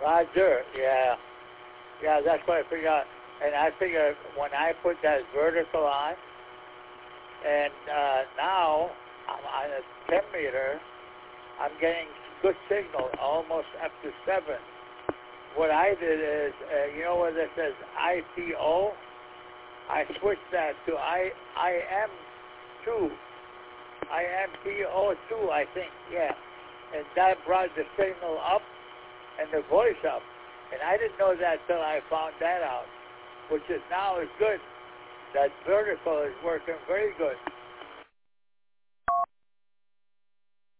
Roger, yeah. Yeah, that's what I figured out. And I figured when I put that vertical on, and now I'm on a 10 meter, I'm getting good signal, almost up to 7. What I did is, you know where this says ITO? I switched that to IM2. IMTO2, I think, yeah. And that brought the signal up and the voice up. And I didn't know that till I found that out, which is now is good. That vertical is working very good.